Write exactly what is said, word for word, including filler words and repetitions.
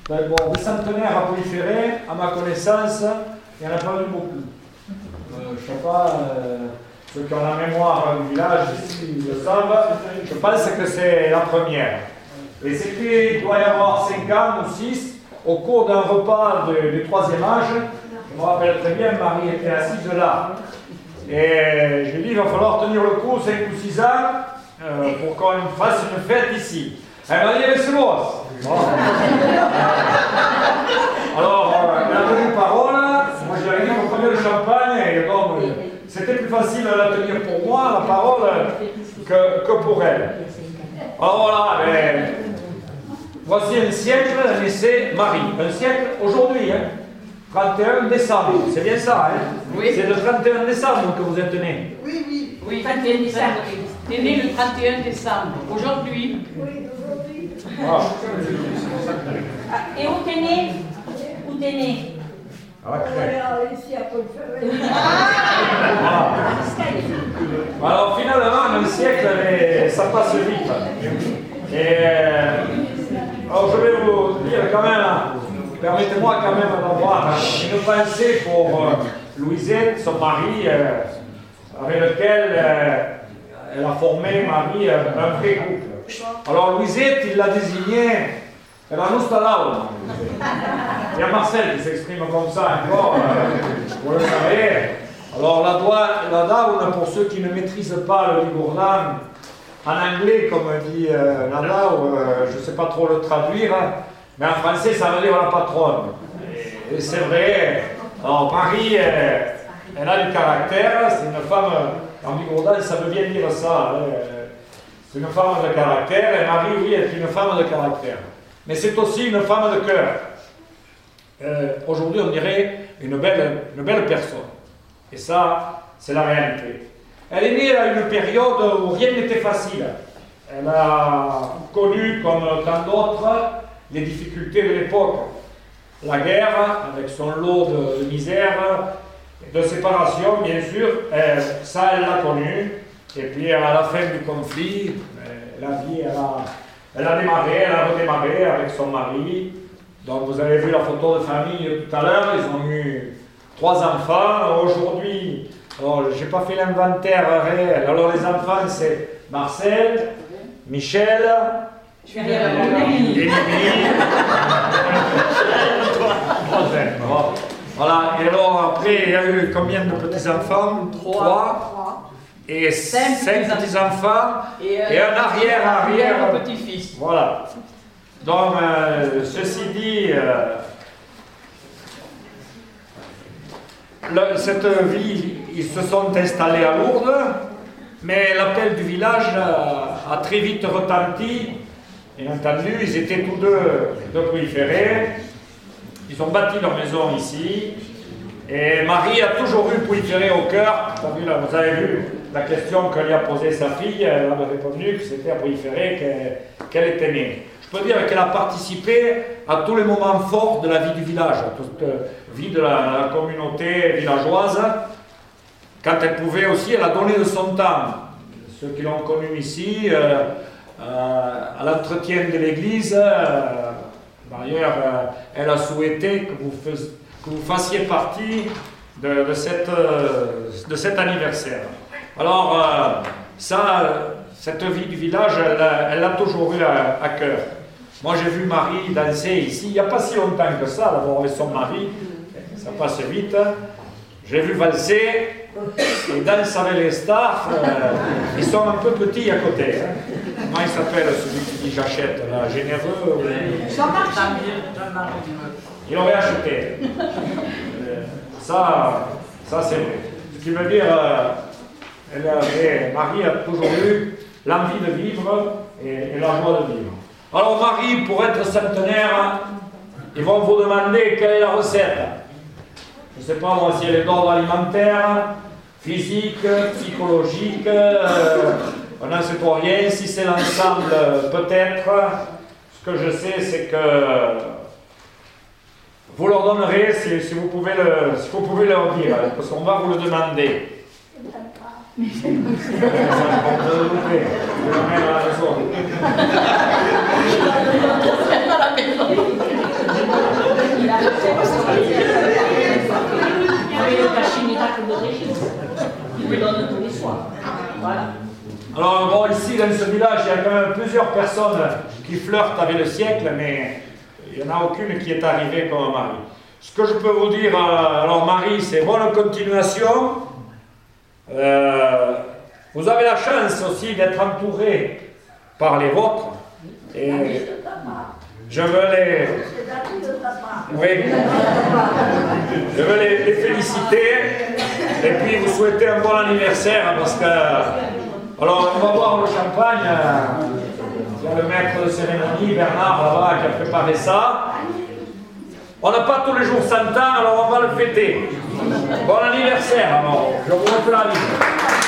Ben bon, des centenaires à Pouilly-Ferré, à ma connaissance, il n'y en a pas eu beaucoup. Euh, je ne sais pas, euh, ceux qui ont la mémoire du village ici ils le savent, je pense que c'est la première. Et c'était, il doit y avoir cinq ans ou six, au cours d'un repas de, du troisième âge, je me rappelle très bien, Marie était assise là. Et je lui ai dit, il va falloir tenir le coup cinq ou six ans euh, pour qu'on fasse une fête ici. Elle m'a dit, mais c'est bon. Bon. Alors, euh, elle a tenu parole, moi je lui ai dit qu'on prenait le champagne, et donc c'était plus facile à la tenir pour moi, la parole, que, que pour elle. Alors voilà, mais, voici un siècle, naissait Marie. Un siècle aujourd'hui, hein, trente et un décembre, c'est bien ça, hein? Oui. C'est le trente et un décembre que vous êtes né. Oui, oui. Oui, trente et un décembre. Tu es né le trente et un décembre. Aujourd'hui. Oui, aujourd'hui. Ah. Ah, et où t'es né? Où t'es né? Ah, Voilà, ici à Pouilly-Ferré. ah. Alors finalement, un siècle, ça passe vite. Et alors je vais vous dire quand même, permettez-moi quand même d'avoir une pensée pour euh, Louisette, son mari, euh, avec lequel euh, elle a formé, Marie, euh, un vrai couple. Alors Louisette, il l'a désigné, elle a nostalgia. Il y a Marcel qui s'exprime comme ça encore, euh, vous le savez. Alors la, doigt, la daune, pour ceux qui ne maîtrisent pas le ligourlan, en anglais, comme dit euh, Nada, euh, je ne sais pas trop le traduire, mais en français, ça veut dire la patronne. Et, et c'est vrai. Alors, Marie, euh, elle a du caractère, c'est une femme, en Bigourdan, ça veut bien dire ça. Euh, c'est une femme de caractère, et Marie, oui, est une femme de caractère. Mais c'est aussi une femme de cœur. Euh, Aujourd'hui, on dirait une belle, une belle personne. Et ça, c'est la réalité. Elle est née à une période où rien n'était facile. Elle a connu, comme tant d'autres, les difficultés de l'époque. La guerre, avec son lot de, de misère, de séparation, bien sûr, elle, ça, elle l'a connu. Et puis, à la fin du conflit, la vie, elle a, elle a démarré, elle a redémarré avec son mari. Donc, vous avez vu la photo de famille tout à l'heure, ils ont eu trois enfants. Aujourd'hui, je n'ai pas fait l'inventaire réel. Alors, les enfants, c'est Marcel, Michel, Je vais rien répondre. Émilie. Voilà, et alors après, il y a eu combien de petits-enfants? Trois. Et cinq, cinq petits-enfants. Et, euh, et un arrière-arrière. un petit-fils. Voilà. Donc, euh, ceci dit, euh, le, cette ville, ils se sont installés à Lourdes, mais l'appel du village a, a très vite retenti. Bien entendu, ils étaient tous deux de Pouilly-Ferré. Ils ont bâti leur maison ici. Et Marie a toujours eu Pouilly-Ferré au cœur. Vous avez vu la question que lui a posée sa fille. Elle avait répondu que c'était à Pouilly-Ferré qu'elle, qu'elle était née. Je peux dire qu'elle a participé à tous les moments forts de la vie du village, à toute la vie de la, la communauté villageoise. Quand elle pouvait aussi, elle a donné de son temps. Ceux qui l'ont connue ici, euh, euh, à l'entretien de l'église, euh, d'ailleurs, euh, elle a souhaité que vous, fais, que vous fassiez partie de, de, cette, euh, de cet anniversaire. Alors, euh, ça, cette vie du village, elle l'a toujours eu à, à cœur. Moi, j'ai vu Marie danser ici, il n'y a pas si longtemps que ça, d'abord avec son mari, ça passe vite. J'ai vu valser, et danse avec les stars, euh, ils sont un peu petits à côté. Hein. Comment il s'appelle celui qui dit j'achète, là, généreux ou... Jean-Marc. Il aurait acheté. Euh, ça, ça c'est vrai. Ce qui veut dire, euh, elle avait, Marie a toujours eu l'envie de vivre et, et la joie de vivre. Alors Marie, pour être centenaire, ils vont vous demander quelle est la recette. Je ne sais pas moi si elle est d'ordre alimentaire, physique, psychologique, euh, on n'en sait pas rien. Si c'est l'ensemble, peut-être. Ce que je sais, c'est que vous leur donnerez si, si, vous pouvez le, si vous pouvez leur dire, parce qu'on va vous le demander. On peut le louper. Je vais la mettre à la maison. village, il y a quand même plusieurs personnes qui flirtent avec le siècle, mais il n'y en a aucune qui est arrivée comme Marie. Ce que je peux vous dire, alors Marie, c'est bonne continuation. Euh, vous avez la chance aussi d'être entouré par les vôtres. Et je veux les... Oui. Je veux les, les féliciter. Et puis vous souhaiter un bon anniversaire parce que... Alors on va boire le champagne. Il y a le maître de cérémonie, Bernard, là-bas, qui a préparé ça. On n'a pas tous les jours cent ans, alors on va le fêter. Bon anniversaire alors. Je vous applaudis.